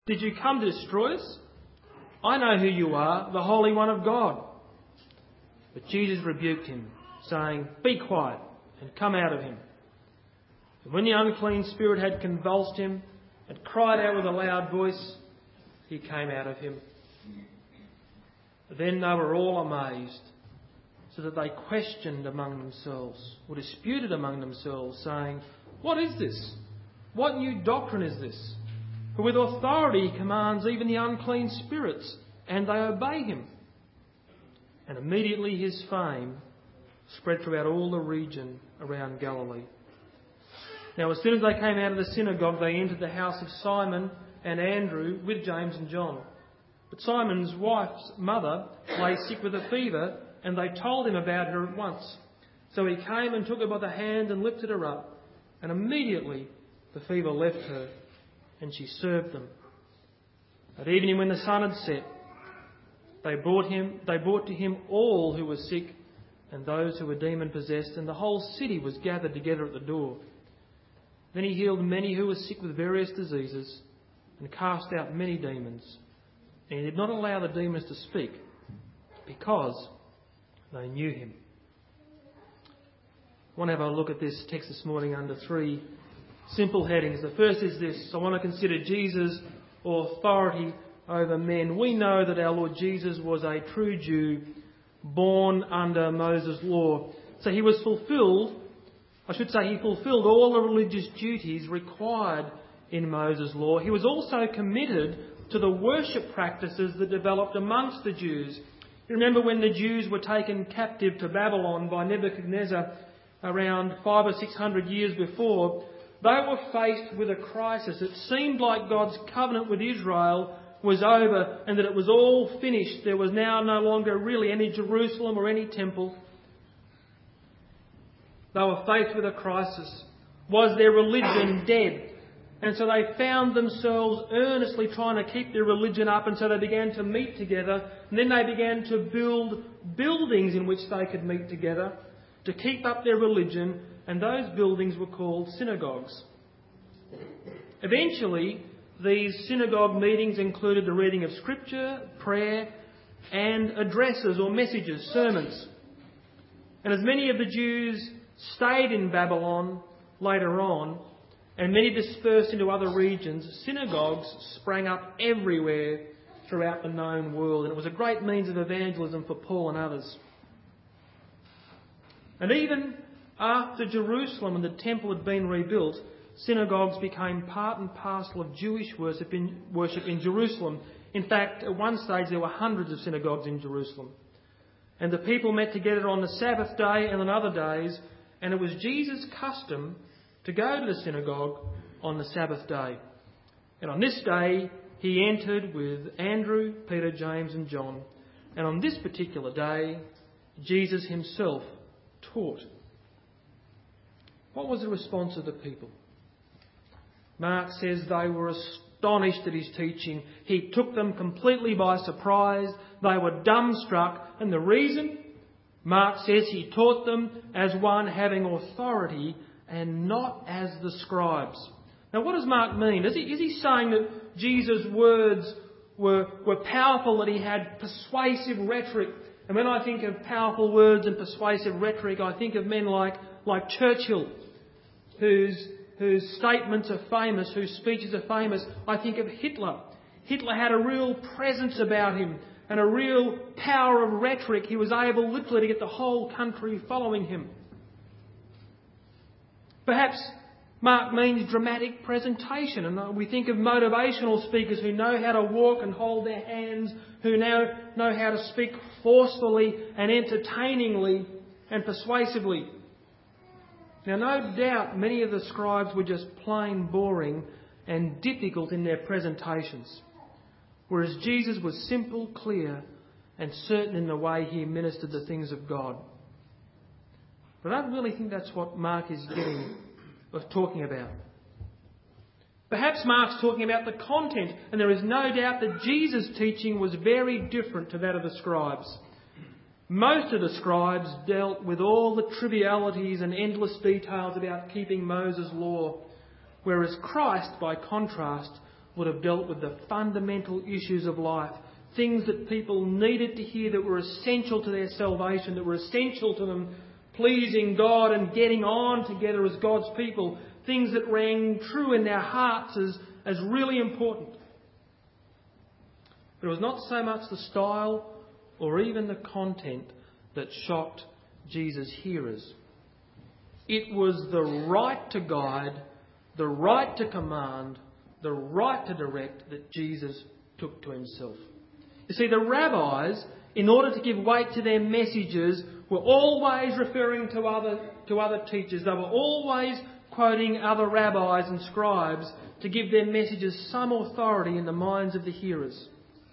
Did you come to destroy us? I know who you are, the Holy One of God." But Jesus rebuked him, saying, "Be quiet and come out of him." And when the unclean spirit had convulsed him and cried out with a loud voice, he came out of him. Then they were all amazed, so that they questioned among themselves, or disputed among themselves, saying, "What is this? What new doctrine is this? For with authority he commands even the unclean spirits, and they obey him." And immediately his fame spread throughout all the region around Galilee. Now as soon as they came out of the synagogue, they entered the house of Simon and Andrew with James and John. But Simon's wife's mother lay sick with a fever, and they told him about her at once. So he came and took her by the hand and lifted her up, and immediately the fever left her, and she served them. At evening, when the sun had set, they brought to him all who were sick and those who were demon-possessed, and the whole city was gathered together at the door. Then he healed many who were sick with various diseases and cast out many demons. And he did not allow the demons to speak, because they knew him. I want to have a look at this text this morning under three simple headings. The first is this: I want to consider Jesus' authority over men. We know that our Lord Jesus was a true Jew, born under Moses' law. So he fulfilled all the religious duties required in Moses' law. He was also committed to the worship practices that developed amongst the Jews. You remember when the Jews were taken captive to Babylon by Nebuchadnezzar around 500 or 600 years before, they were faced with a crisis. It seemed like God's covenant with Israel was over and that it was all finished. There was now no longer really any Jerusalem or any temple. They were faced with a crisis. Was their religion dead? And so they found themselves earnestly trying to keep their religion up, and so they began to meet together. And then they began to build buildings in which they could meet together to keep up their religion, and those buildings were called synagogues. Eventually, these synagogue meetings included the reading of Scripture, prayer, and addresses or messages, sermons. And as many of the Jews stayed in Babylon later on, and many dispersed into other regions, synagogues sprang up everywhere throughout the known world. And it was a great means of evangelism for Paul and others. And even after Jerusalem and the temple had been rebuilt, synagogues became part and parcel of Jewish worship in Jerusalem. In fact, at one stage there were hundreds of synagogues in Jerusalem. And the people met together on the Sabbath day and on other days, and it was Jesus' custom to go to the synagogue on the Sabbath day. And on this day, he entered with Andrew, Peter, James and John. And on this particular day, Jesus himself taught. What was the response of the people? Mark says they were astonished at his teaching. He took them completely by surprise. They were dumbstruck. And the reason? Mark says he taught them as one having authority and not as the scribes. Now what does Mark mean? Is he saying that Jesus' words were powerful, that he had persuasive rhetoric? And when I think of powerful words and persuasive rhetoric, I think of men like Churchill, whose statements are famous, whose speeches are famous. I think of Hitler. Hitler had a real presence about him and a real power of rhetoric. He was able literally to get the whole country following him. Perhaps Mark means dramatic presentation, and we think of motivational speakers who know how to walk and hold their hands, who now know how to speak forcefully and entertainingly and persuasively. Now, no doubt many of the scribes were just plain boring and difficult in their presentations, whereas Jesus was simple, clear and certain in the way he ministered the things of God. But I don't really think that's what Mark is talking about. Perhaps Mark's talking about the content, and there is no doubt that Jesus' teaching was very different to that of the scribes. Most of the scribes dealt with all the trivialities and endless details about keeping Moses' law, whereas Christ, by contrast, would have dealt with the fundamental issues of life, things that people needed to hear that were essential to their salvation, that were essential to them pleasing God and getting on together as God's people, things that rang true in their hearts as really important. But it was not so much the style or even the content that shocked Jesus' hearers. It was the right to guide, the right to command, the right to direct that Jesus took to himself. You see, the rabbis, in order to give weight to their messages, were always referring to other teachers. They were always quoting other rabbis and scribes to give their messages some authority in the minds of the hearers.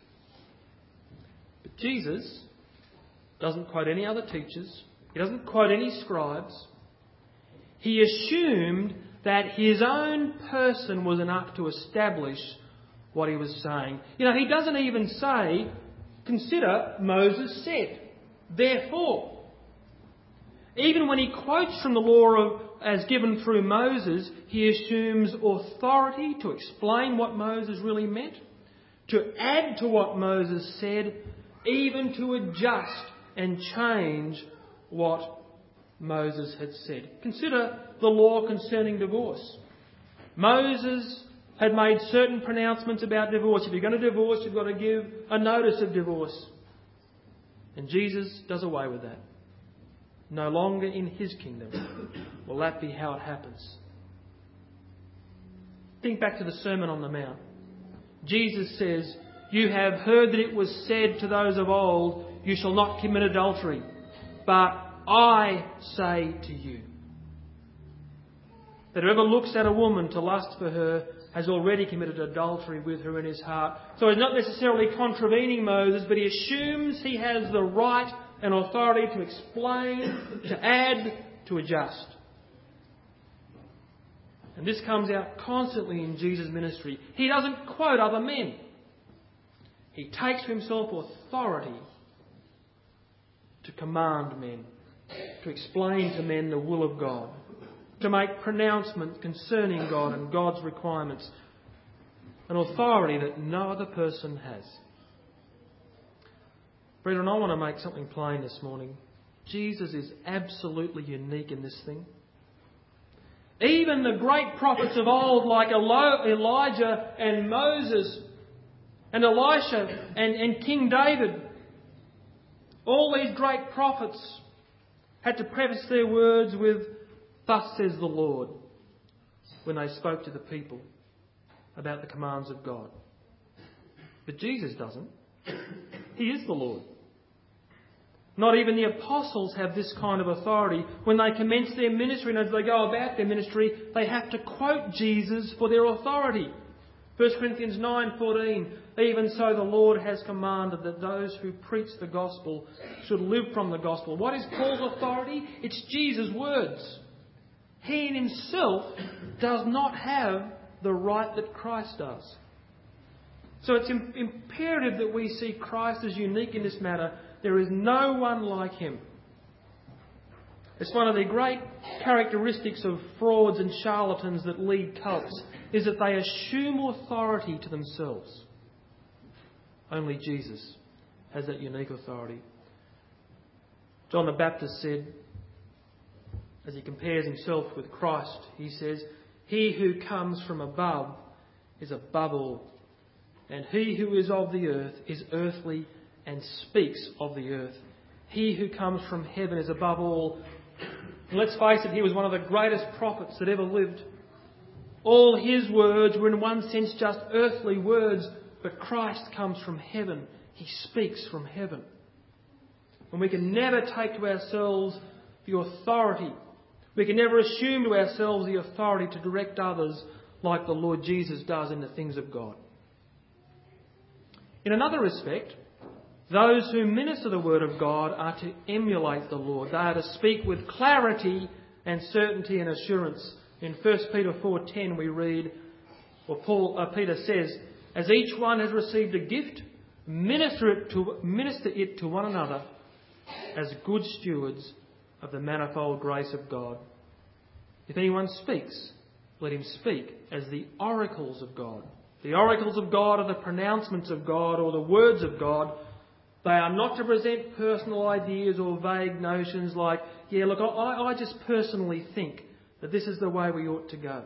But Jesus doesn't quote any other teachers. He doesn't quote any scribes. He assumed that his own person was enough to establish what he was saying. He doesn't even say, consider Moses said, therefore. Even when he quotes from the law as given through Moses, he assumes authority to explain what Moses really meant, to add to what Moses said, even to adjust and change what Moses had said. Consider the law concerning divorce. Moses had made certain pronouncements about divorce. If you're going to divorce, you've got to give a notice of divorce. And Jesus does away with that. No longer in his kingdom will that be how it happens. Think back to the Sermon on the Mount. Jesus says, "You have heard that it was said to those of old, 'You shall not commit adultery.' But I say to you, that whoever looks at a woman to lust for her has already committed adultery with her in his heart." So he's not necessarily contravening Moses, but he assumes he has the right and authority to explain, to add, to adjust. And this comes out constantly in Jesus' ministry. He doesn't quote other men. He takes to himself authority to command men, to explain to men the will of God, to make pronouncements concerning God and God's requirements, an authority that no other person has. Brethren, I want to make something plain this morning. Jesus is absolutely unique in this thing. Even the great prophets of old like Elijah and Moses and Elisha and King David, all these great prophets had to preface their words with, "Thus says the Lord," when they spoke to the people about the commands of God. But Jesus doesn't. He is the Lord. Not even the apostles have this kind of authority. When they commence their ministry and as they go about their ministry, they have to quote Jesus for their authority. 1 Corinthians 9:14, "Even so the Lord has commanded that those who preach the gospel should live from the gospel." What is Paul's authority? It's Jesus' words. He in himself does not have the right that Christ does. So it's imperative that we see Christ as unique in this matter. There is no one like him. It's one of the great characteristics of frauds and charlatans that lead cults, is that they assume authority to themselves. Only Jesus has that unique authority. John the Baptist said, as he compares himself with Christ, he says, "He who comes from above is above all, and he who is of the earth is earthly and speaks of the earth. He who comes from heaven is above all." And let's face it, he was one of the greatest prophets that ever lived. All his words were in one sense just earthly words, but Christ comes from heaven. He speaks from heaven. And we can never take to ourselves the authority. We can never assume to ourselves the authority to direct others like the Lord Jesus does in the things of God. In another respect, those who minister the Word of God are to emulate the Lord. They are to speak with clarity and certainty and assurance. In 1 Peter 4:10 we read, Peter says, "As each one has received a gift, minister it to one another as good stewards of the manifold grace of God. If anyone speaks, let him speak as the oracles of God. The oracles of God are the pronouncements of God or the words of God. They are not to present personal ideas or vague notions like, yeah, look, I just personally think that this is the way we ought to go.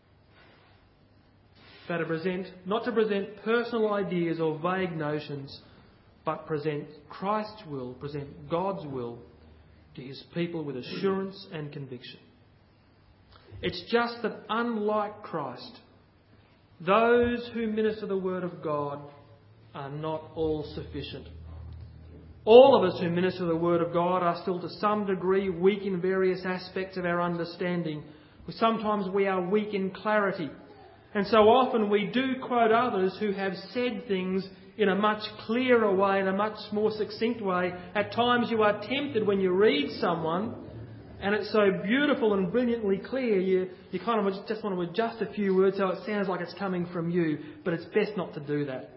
But not to present personal ideas or vague notions, but present Christ's will, present God's will to His people with assurance and conviction. It's just that unlike Christ, those who minister the Word of God are not all sufficient. All of us who minister the Word of God are still to some degree weak in various aspects of our understanding. Sometimes we are weak in clarity. And so often we do quote others who have said things in a much clearer way, in a much more succinct way. At times you are tempted when you read someone and it's so beautiful and brilliantly clear, you kind of just want to adjust a few words so it sounds like it's coming from you, but it's best not to do that.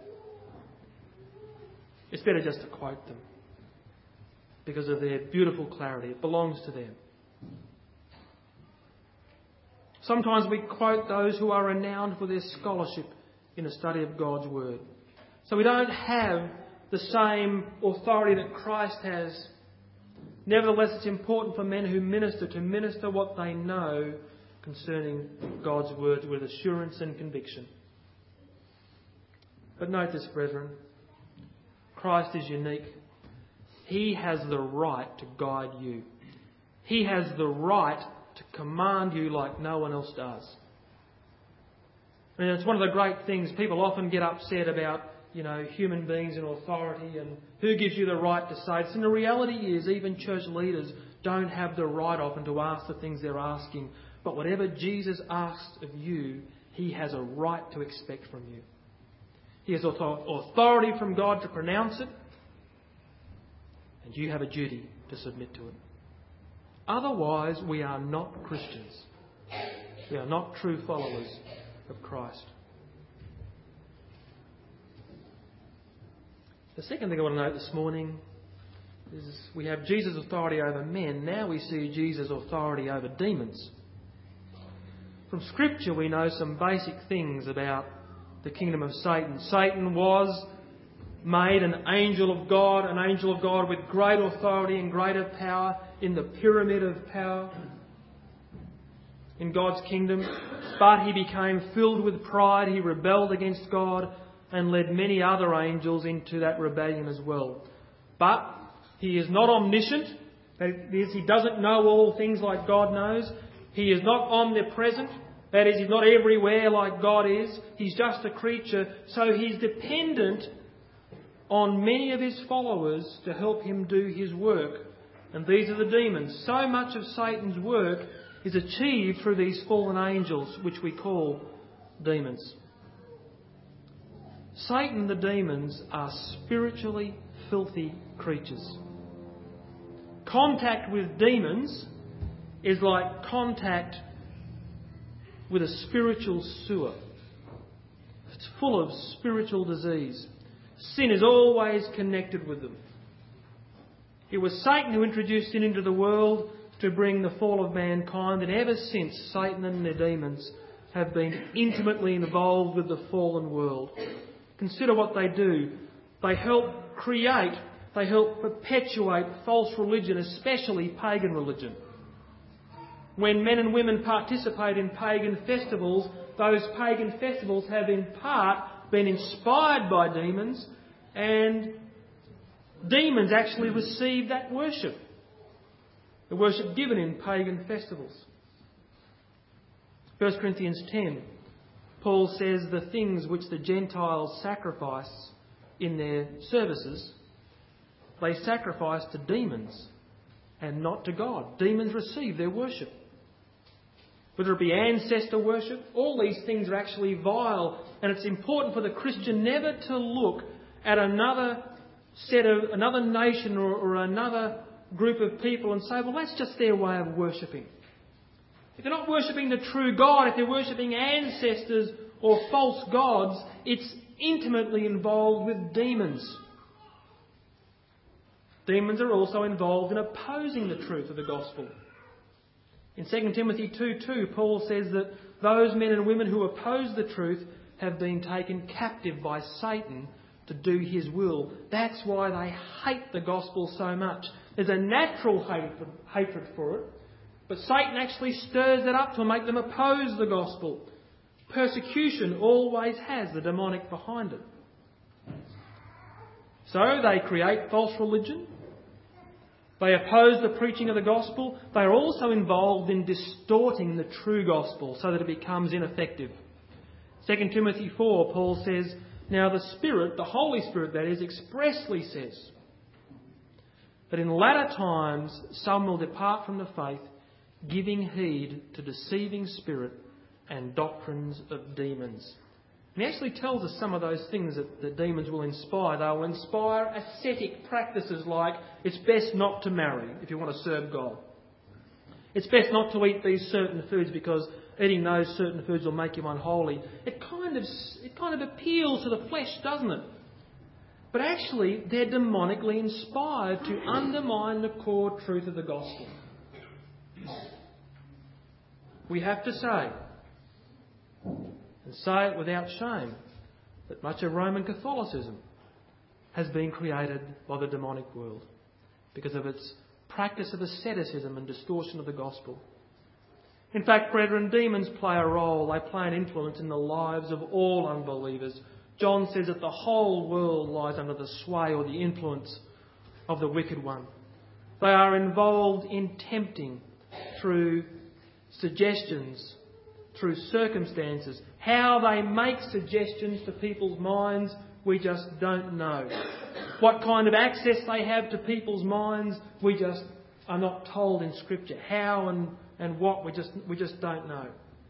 It's better just to quote them because of their beautiful clarity. It belongs to them. Sometimes we quote those who are renowned for their scholarship in the study of God's Word. So we don't have the same authority that Christ has. Nevertheless, it's important for men who minister to minister what they know concerning God's Word with assurance and conviction. But note this, brethren. Christ is unique. He has the right to guide you. He has the right to command you like no one else does. And it's one of the great things. People often get upset about, human beings in authority and who gives you the right to say this. And the reality is even church leaders don't have the right often to ask the things they're asking. But whatever Jesus asks of you, He has a right to expect from you. He has authority from God to pronounce it, and you have a duty to submit to it. Otherwise, we are not Christians. We are not true followers of Christ. The second thing I want to note this morning is we have Jesus' authority over men. Now we see Jesus' authority over demons. From Scripture we know some basic things about the kingdom of Satan. Satan was made an angel of God with great authority and greater power in the pyramid of power in God's kingdom. But he became filled with pride. He rebelled against God and led many other angels into that rebellion as well. But he is not omniscient. That is, he doesn't know all things like God knows. He is not omnipresent. That is, he's not everywhere like God is. He's just a creature. So he's dependent on many of his followers to help him do his work. And these are the demons. So much of Satan's work is achieved through these fallen angels, which we call demons. Satan and the demons are spiritually filthy creatures. Contact with demons is like contact with a spiritual sewer. It's full of spiritual disease. Sin is always connected with them. It was Satan who introduced sin into the world to bring the fall of mankind, and ever since, Satan and the demons have been intimately involved with the fallen world. Consider what they do. They help create, they help perpetuate false religion, especially pagan religion. When men and women participate in pagan festivals, those pagan festivals have in part been inspired by demons, and demons actually receive that worship. The worship given in pagan festivals. 1 Corinthians 10, Paul says the things which the Gentiles sacrifice in their services, they sacrifice to demons and not to God. Demons receive their worship. Whether it be ancestor worship, all these things are actually vile, and it's important for the Christian never to look at another nation or another group of people and say, well, that's just their way of worshipping. If they're not worshipping the true God, if they're worshipping ancestors or false gods, it's intimately involved with demons. Demons are also involved in opposing the truth of the gospel. In 2 Timothy 2:2, Paul says that those men and women who oppose the truth have been taken captive by Satan to do his will. That's why they hate the gospel so much. There's a natural hatred for it, but Satan actually stirs it up to make them oppose the gospel. Persecution always has the demonic behind it. So they create false religion. They oppose the preaching of the gospel. They are also involved in distorting the true gospel so that it becomes ineffective. 2 Timothy 4, Paul says, "Now the Spirit, the Holy Spirit that is, expressly says that in latter times some will depart from the faith, giving heed to deceiving spirit and doctrines of demons." And he actually tells us some of those things that the demons will inspire. They will inspire ascetic practices like it's best not to marry if you want to serve God. It's best not to eat these certain foods because eating those certain foods will make you unholy. It kind of appeals to the flesh, doesn't it? But actually, they're demonically inspired to undermine the core truth of the gospel. We have to say, and say it without shame, that much of Roman Catholicism has been created by the demonic world because of its practice of asceticism and distortion of the gospel. In fact, brethren, demons play a role, they play an influence in the lives of all unbelievers. John says that the whole world lies under the sway or the influence of the wicked one. They are involved in tempting through suggestions, through circumstances. How they make suggestions to people's minds, we just don't know. What kind of access they have to people's minds, we just are not told in Scripture. How and what, we just don't know.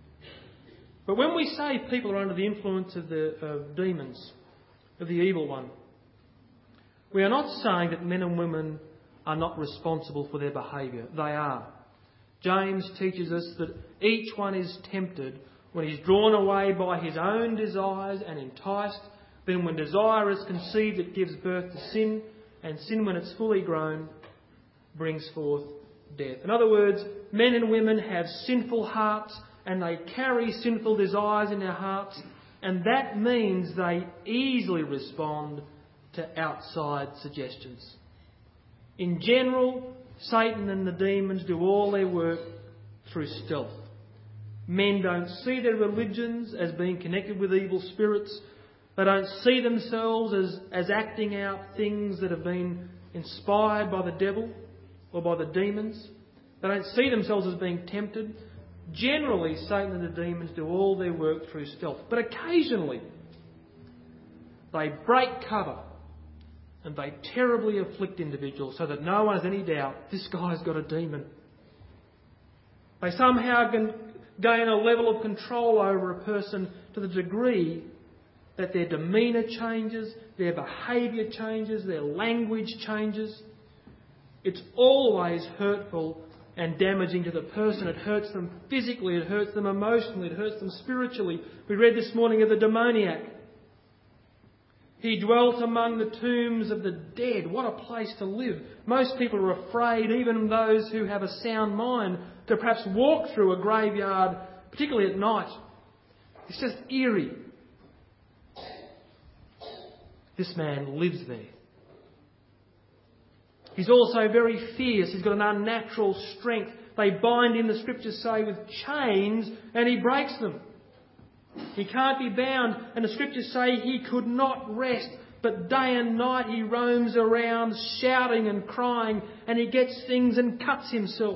But when we say people are under the influence of demons, of the evil one, we are not saying that men and women are not responsible for their behaviour. They are. James teaches us that each one is tempted when he's drawn away by his own desires and enticed. Then when desire is conceived, it gives birth to sin, and sin, when it's fully grown, brings forth death. In other words, men and women have sinful hearts and they carry sinful desires in their hearts, and that means they easily respond to outside suggestions. In general, Satan and the demons do all their work through stealth. Men don't see their religions as being connected with evil spirits. They don't see themselves as acting out things that have been inspired by the devil or by the demons. They don't see themselves as being tempted. Generally, Satan and the demons do all their work through stealth. But occasionally, they break cover and they terribly afflict individuals so that no one has any doubt this guy's got a demon. They somehow can gain a level of control over a person to the degree that their demeanour changes, their behaviour changes, their language changes. It's always hurtful and damaging to the person. It hurts them physically, it hurts them emotionally, it hurts them spiritually. We read this morning of the demoniac. He dwelt among the tombs of the dead. What a place to live. Most people are afraid, even those who have a sound mind, to perhaps walk through a graveyard, particularly at night. It's just eerie. This man lives there. He's also very fierce. He's got an unnatural strength. They bind him, the Scriptures say, with chains, and he breaks them. He can't be bound, and the Scriptures say he could not rest, but day and night he roams around shouting and crying, and he gets things and cuts himself.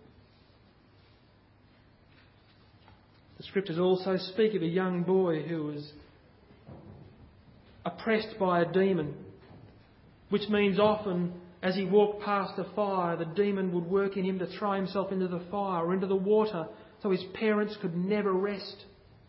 The Scriptures also speak of a young boy who was oppressed by a demon, which means often as he walked past a fire, the demon would work in him to throw himself into the fire or into the water so his parents could never rest.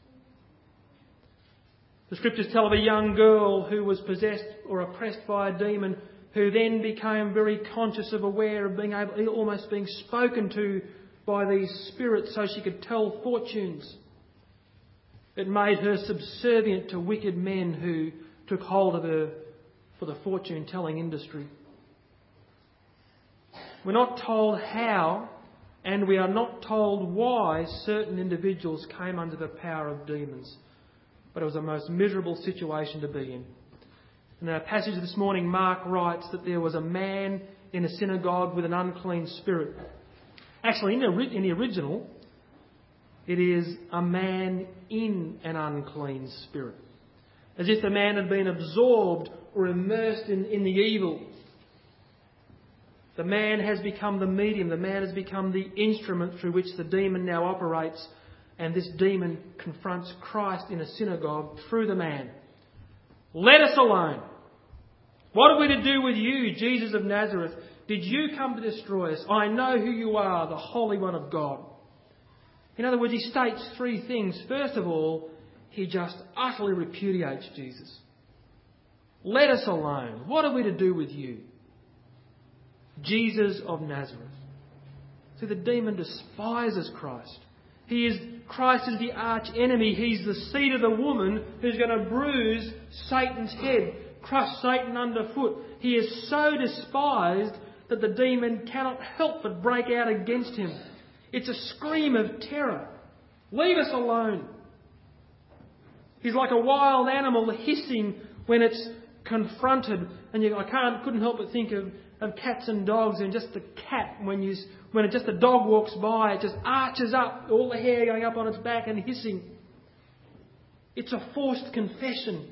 The Scriptures tell of a young girl who was possessed or oppressed by a demon, who then became very conscious of aware of being able, almost being spoken to by these spirits so she could tell fortunes. It made her subservient to wicked men who took hold of her for the fortune-telling industry. We're not told how, and we are not told why certain individuals came under the power of demons. but it was a most miserable situation to be in. In our passage this morning, Mark writes that there was a man in a synagogue with an unclean spirit. Actually, in the original, it is a man in an unclean spirit. As if the man had been absorbed or immersed in the evil. The man has become the medium. The man has become the instrument through which the demon now operates. And this demon confronts Christ in a synagogue through the man. Let us alone. What are we to do with you, Jesus of Nazareth? Did you come to destroy us? I know who you are, the Holy One of God. In other words, he states three things. First of all, he just utterly repudiates Jesus. Let us alone. What are we to do with you? Jesus of Nazareth. See, the demon despises Christ. Christ is the arch enemy. He's the seed of the woman who's going to bruise Satan's head, crush Satan underfoot. He is so despised that the demon cannot help but break out against him. It's a scream of terror. Leave us alone. He's like a wild animal hissing when it's confronted. And I couldn't help but think of cats and dogs, and just the cat, when just a dog walks by, it just arches up, all the hair going up on its back and hissing. It's a forced confession.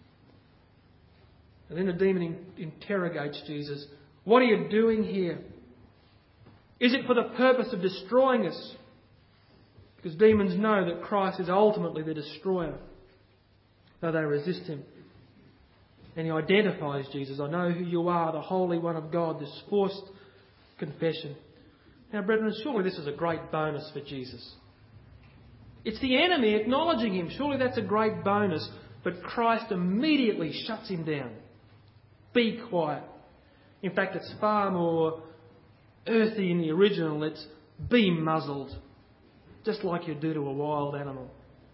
And then the demon interrogates Jesus. What are you doing here? Is it for the purpose of destroying us? Because demons know that Christ is ultimately the destroyer, though they resist him. And he identifies Jesus. I know who you are, the Holy One of God, this forced confession. Now, brethren, surely this is a great bonus for Jesus. It's the enemy acknowledging him. Surely that's a great bonus. But Christ immediately shuts him down. Be quiet. In fact, it's far more earthy in the original. It's be muzzled. Just like you do to a wild animal.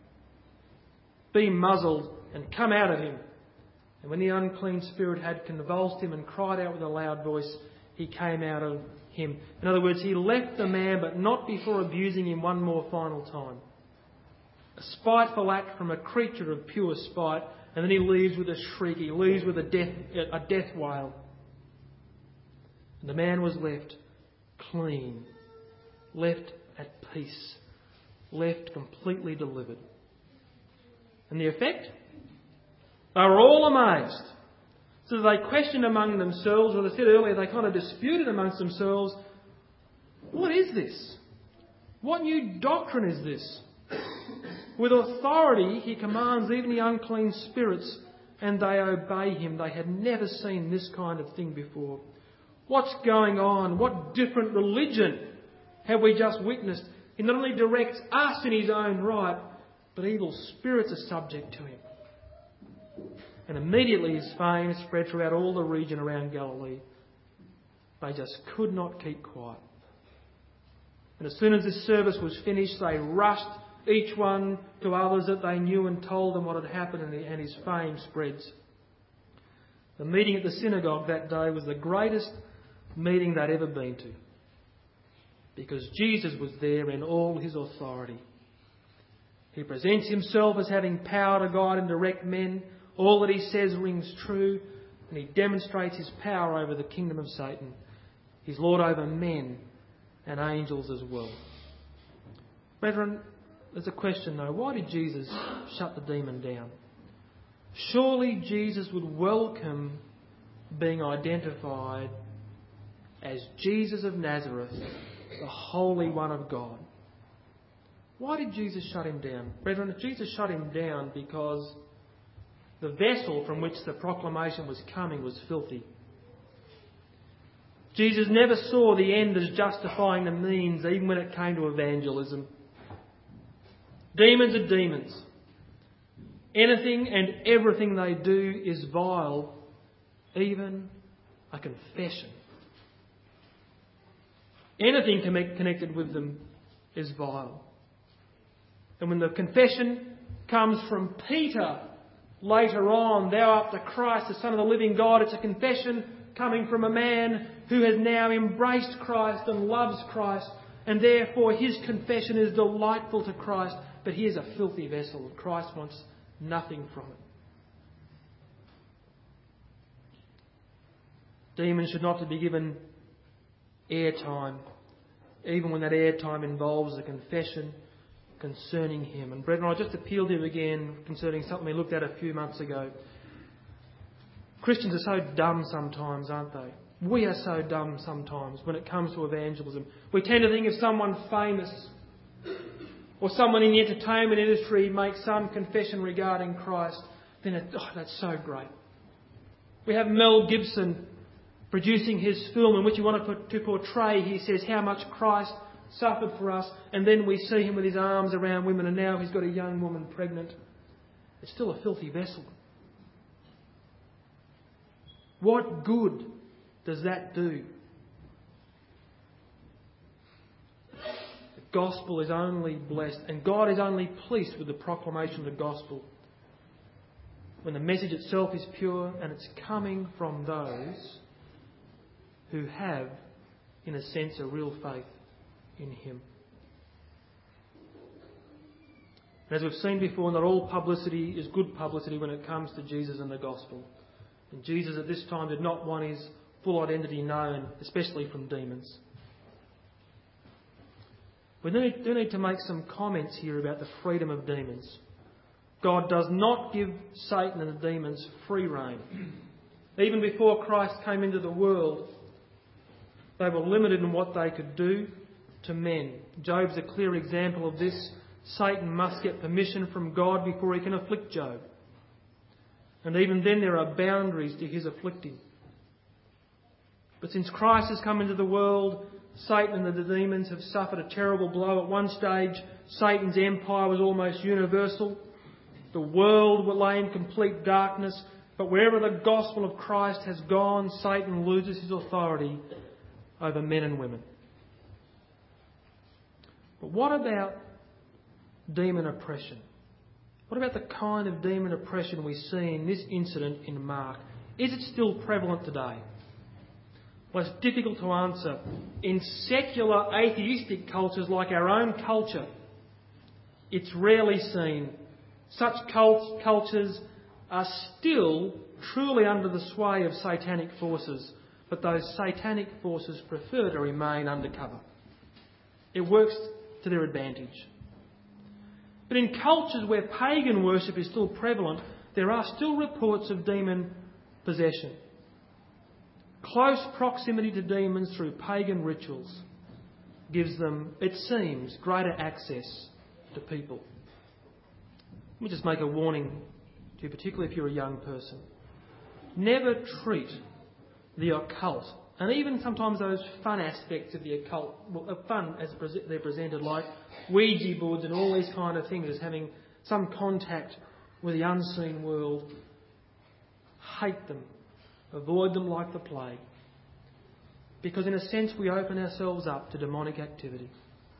Be muzzled and come out of him. And when the unclean spirit had convulsed him and cried out with a loud voice, he came out of him. In other words, he left the man, but not before abusing him one more final time. A spiteful act from a creature of pure spite, and then he leaves with a shriek. He leaves with a death wail. And the man was left clean, left at peace, left completely delivered. And the effect? They were all amazed. So they questioned among themselves, or as I said earlier, they kind of disputed amongst themselves, what is this? What new doctrine is this? With authority he commands even the unclean spirits, and they obey him. They had never seen this kind of thing before. What's going on? What different religion have we just witnessed? He not only directs us in his own right, but evil spirits are subject to him. And immediately his fame spread throughout all the region around Galilee. They just could not keep quiet. And as soon as this service was finished, they rushed each one to others that they knew and told them what had happened, and his fame spreads. The meeting at the synagogue that day was the greatest meeting they'd ever been to, because Jesus was there in all his authority. He presents himself as having power to guide and direct men. All that he says rings true, and he demonstrates his power over the kingdom of Satan. He's Lord over men and angels as well. Brethren, there's a question though. Why did Jesus shut the demon down? Surely Jesus would welcome being identified as Jesus of Nazareth, the Holy One of God. Why did Jesus shut him down? Brethren, Jesus shut him down because the vessel from which the proclamation was coming was filthy. Jesus never saw the end as justifying the means, even when it came to evangelism. Demons are demons. Anything and everything they do is vile, even a confession. Anything connected with them is vile. And when the confession comes from Peter later on, thou art the Christ, the Son of the living God, it's a confession coming from a man who has now embraced Christ and loves Christ, and therefore his confession is delightful to Christ, but he is a filthy vessel. Christ wants nothing from it. Demons should not be given airtime, even when that airtime involves a confession concerning him. And brethren, I just appeal to you again concerning something we looked at a few months ago. Christians are so dumb sometimes, aren't they? We are so dumb sometimes when it comes to evangelism. We tend to think if someone famous or someone in the entertainment industry makes some confession regarding Christ, then that's so great. We have Mel Gibson producing his film in which he wanted to portray, he says, how much Christ suffered for us, and then we see him with his arms around women, and now he's got a young woman pregnant. It's still a filthy vessel. What good does that do? The gospel is only blessed, and God is only pleased with the proclamation of the gospel when the message itself is pure and it's coming from those who have, in a sense, a real faith in him. As we've seen before, not all publicity is good publicity when it comes to Jesus and the gospel. And Jesus at this time did not want his full identity known, especially from demons. We do need to make some comments here about the freedom of demons. God does not give Satan and the demons free rein. Even before Christ came into the world, they were limited in what they could do to men. Job's a clear example of this. Satan must get permission from God before he can afflict Job. And even then there are boundaries to his afflicting. But since Christ has come into the world, Satan and the demons have suffered a terrible blow. At one stage, Satan's empire was almost universal. The world lay in complete darkness. But wherever the gospel of Christ has gone, Satan loses his authority over men and women. But what about demon oppression? What about the kind of demon oppression we see in this incident in Mark? Is it still prevalent today? Well, it's difficult to answer. In secular atheistic cultures like our own culture, it's rarely seen. Such cultures are still truly under the sway of satanic forces, but those satanic forces prefer to remain undercover. It works to their advantage. But in cultures where pagan worship is still prevalent, there are still reports of demon possession. Close proximity to demons through pagan rituals gives them, it seems, greater access to people. Let me just make a warning to you, particularly if you're a young person. Never treat the occult, and even sometimes those fun aspects of the occult, fun as they're presented, like Ouija boards and all these kind of things, as having some contact with the unseen world. Hate them. Avoid them like the plague. Because in a sense we open ourselves up to demonic activity.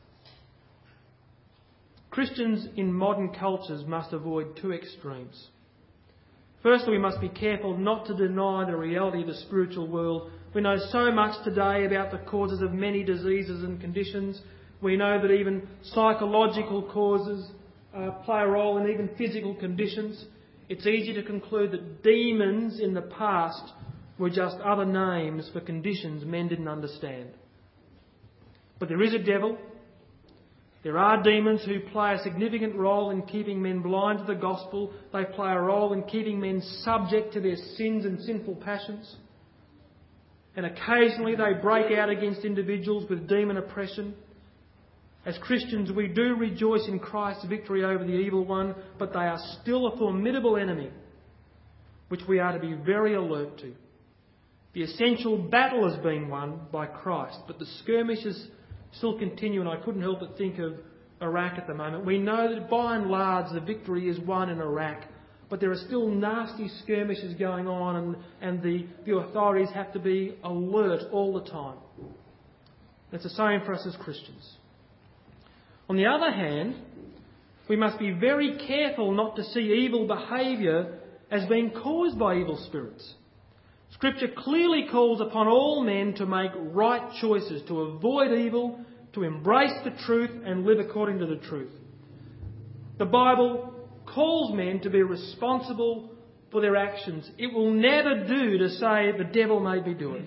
Christians in modern cultures must avoid two extremes. Firstly, we must be careful not to deny the reality of the spiritual world. We know so much today about the causes of many diseases and conditions. We know that even psychological causes play a role in even physical conditions. It's easy to conclude that demons in the past were just other names for conditions men didn't understand. But there is a devil. There are demons who play a significant role in keeping men blind to the gospel. They play a role in keeping men subject to their sins and sinful passions. And occasionally they break out against individuals with demon oppression. As Christians, we do rejoice in Christ's victory over the evil one, but they are still a formidable enemy, which we are to be very alert to. The essential battle has been won by Christ, but the skirmishes still continue, and I couldn't help but think of Iraq at the moment. We know that by and large the victory is won in Iraq, but there are still nasty skirmishes going on, and the authorities have to be alert all the time. It's the same for us as Christians. On the other hand, we must be very careful not to see evil behaviour as being caused by evil spirits. Scripture clearly calls upon all men to make right choices, to avoid evil, to embrace the truth and live according to the truth. The Bible calls men to be responsible for their actions. It will never do to say the devil made me do it.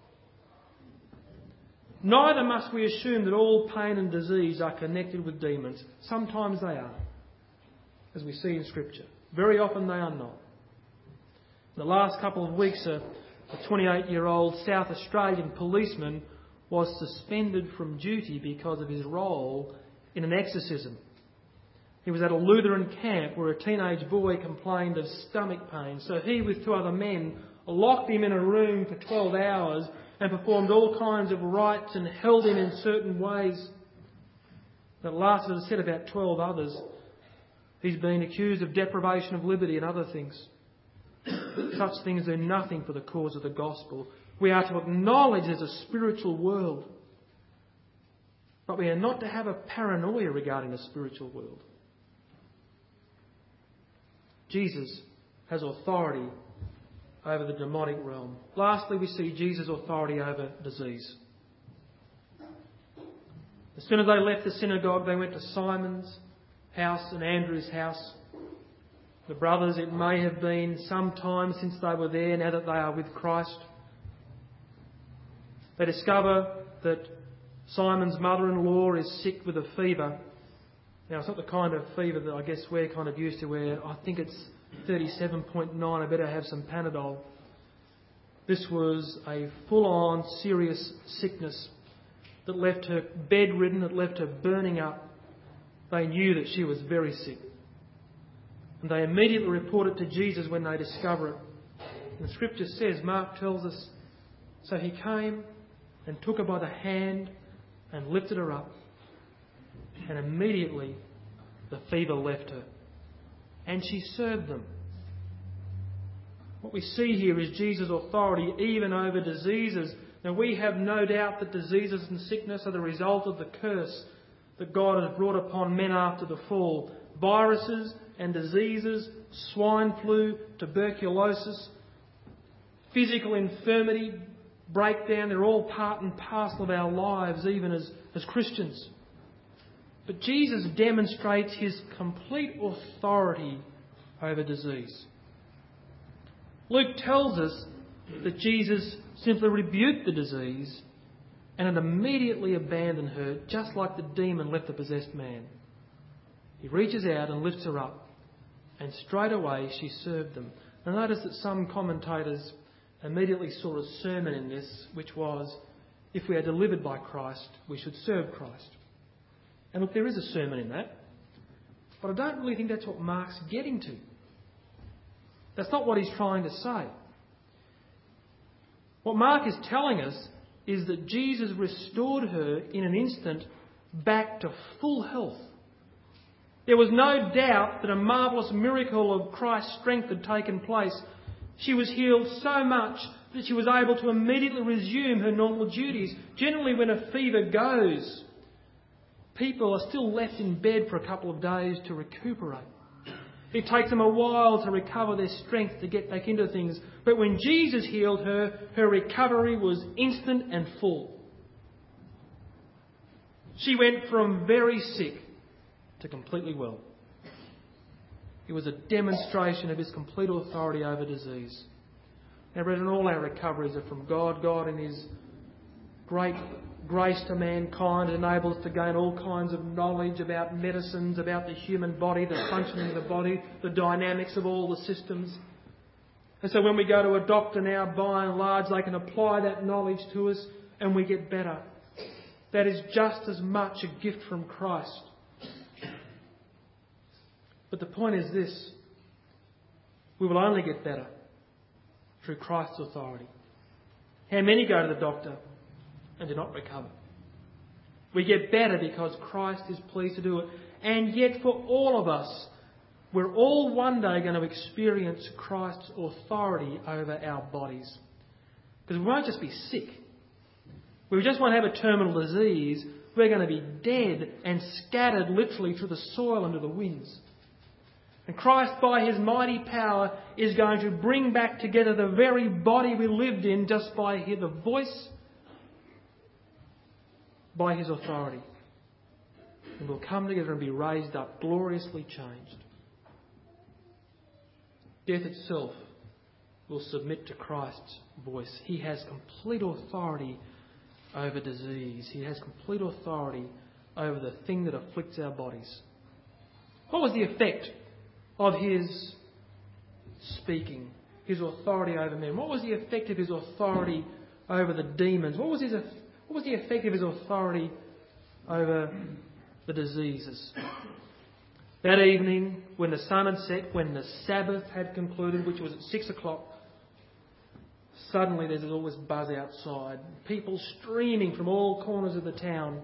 Neither must we assume that all pain and disease are connected with demons. Sometimes they are, as we see in Scripture. Very often they are not. In the last couple of weeks, a 28-year-old South Australian policeman was suspended from duty because of his role in an exorcism. He was at a Lutheran camp where a teenage boy complained of stomach pain, so he, with 2 other men, locked him in a room for 12 hours and performed all kinds of rites and held him in certain ways. That lasted a set of about 12 others. He's been accused of deprivation of liberty and other things. Such things do nothing for the cause of the gospel. We are to acknowledge there's a spiritual world, but we are not to have a paranoia regarding the spiritual world. Jesus has authority over the demonic realm. Lastly, we see Jesus' authority over disease. As soon as they left the synagogue, they went to Simon's house and Andrew's house. The brothers, it may have been some time since they were there, now that they are with Christ. They discover that Simon's mother-in-law is sick with a fever. Now, it's not the kind of fever that I guess we're kind of used to, where I think it's 37.9, I better have some Panadol. This was a full-on serious sickness that left her bedridden, that left her burning up. They knew that she was very sick. And they immediately report it to Jesus when they discover it. And the Scripture says, Mark tells us, so he came and took her by the hand and lifted her up. And immediately the fever left her. And she served them. What we see here is Jesus' authority even over diseases. Now, we have no doubt that diseases and sickness are the result of the curse that God has brought upon men after the fall. Viruses and diseases, swine flu, tuberculosis, physical infirmity, breakdown, they're all part and parcel of our lives, even as Christians. But Jesus demonstrates his complete authority over disease. Luke tells us that Jesus simply rebuked the disease and it immediately abandoned her, just like the demon left the possessed man. He reaches out and lifts her up, and straight away she served them. Now notice that some commentators immediately saw a sermon in this, which was, if we are delivered by Christ, we should serve Christ. And look, there is a sermon in that, but I don't really think that's what Mark's getting to. That's not what he's trying to say. What Mark is telling us is that Jesus restored her in an instant back to full health. There was no doubt that a marvellous miracle of Christ's strength had taken place. She was healed so much that she was able to immediately resume her normal duties. Generally, when a fever goes, people are still left in bed for a couple of days to recuperate. It takes them a while to recover their strength to get back into things. But when Jesus healed her, her recovery was instant and full. She went from very sick to completely well. It was a demonstration of his complete authority over disease. Now, brethren, all our recoveries are from God. God, in his great grace to mankind, enables us to gain all kinds of knowledge about medicines, about the human body, the functioning of the body, the dynamics of all the systems. And so when we go to a doctor now, by and large, they can apply that knowledge to us and we get better. That is just as much a gift from Christ. But the point is this: we will only get better through Christ's authority. How many go to the doctor and do not recover? We get better because Christ is pleased to do it. And yet for all of us, we're all one day going to experience Christ's authority over our bodies. Because we won't just be sick. We just won't have a terminal disease. We're going to be dead and scattered literally through the soil and to the winds. And Christ, by his mighty power, is going to bring back together the very body we lived in just by the voice, by his authority. And we'll come together and be raised up, gloriously changed. death itself will submit to Christ's voice. He has complete authority over disease. He has complete authority over the thing that afflicts our bodies. What was the effect of his speaking, his authority over men? What was the effect of his authority over the demons? What was the effect of his authority over the diseases? That evening, when the sun had set, when the Sabbath had concluded, which was at 6 o'clock, suddenly there's all this buzz outside. People streaming from all corners of the town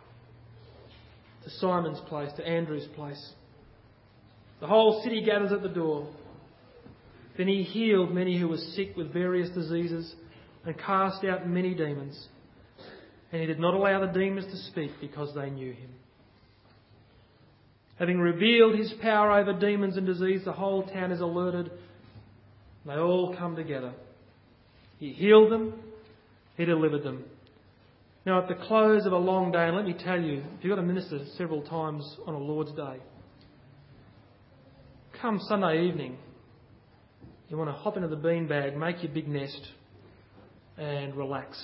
to Simon's place, to Andrew's place. The whole city gathers at the door. Then he healed many who were sick with various diseases and cast out many demons. And he did not allow the demons to speak because they knew him. Having revealed his power over demons and disease, the whole town is alerted. They all come together. He healed them. He delivered them. Now, at the close of a long day, and let me tell you, if you've got to minister several times on a Lord's Day, come Sunday evening, you want to hop into the beanbag, make your big nest, and relax.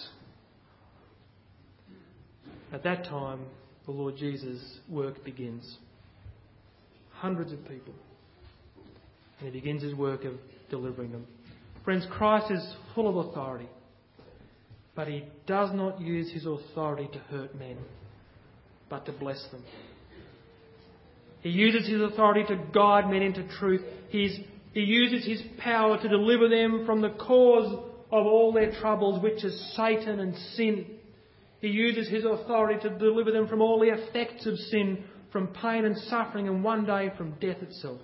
At that time, the Lord Jesus' work begins. Hundreds of people. And he begins his work of delivering them. Friends, Christ is full of authority. But he does not use his authority to hurt men, but to bless them. He uses his authority to guide men into truth. He uses his power to deliver them from the cause of all their troubles, which is Satan and sin. He uses his authority to deliver them from all the effects of sin, from pain and suffering, and one day from death itself.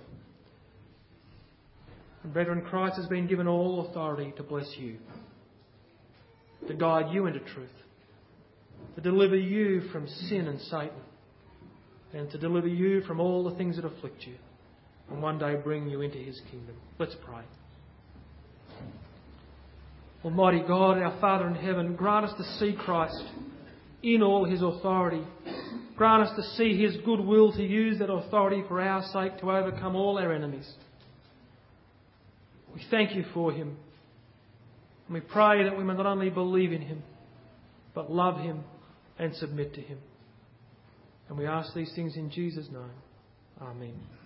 And brethren, Christ has been given all authority to bless you, to guide you into truth, to deliver you from sin and Satan, and to deliver you from all the things that afflict you, and one day bring you into his kingdom. Let's pray. Almighty God, our Father in heaven, grant us to see Christ in all his authority. Grant us to see his goodwill to use that authority for our sake to overcome all our enemies. We thank you for him. And we pray that we may not only believe in him, but love him and submit to him. And we ask these things in Jesus' name. Amen.